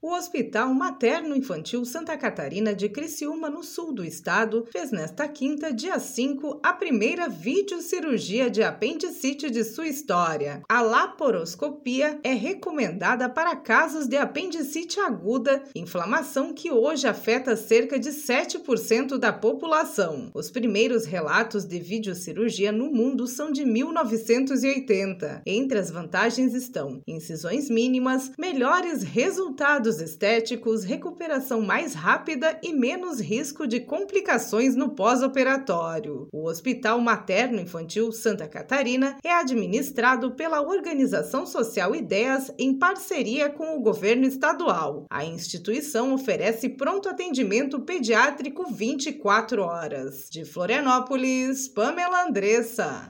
O Hospital Materno-Infantil Santa Catarina de Criciúma, no sul do estado, fez nesta quinta, dia 5, a primeira videocirurgia de apendicite de sua história. A laparoscopia é recomendada para casos de apendicite aguda, inflamação que hoje afeta cerca de 7% da população. Os primeiros relatos de videocirurgia no mundo são de 1980. Entre as vantagens estão incisões mínimas, melhores resultados estéticos, recuperação mais rápida e menos risco de complicações no pós-operatório. O Hospital Materno-Infantil Santa Catarina é administrado pela Organização Social Ideias em parceria com o governo estadual. A instituição oferece pronto atendimento pediátrico 24 horas. De Florianópolis, Pamela Andressa.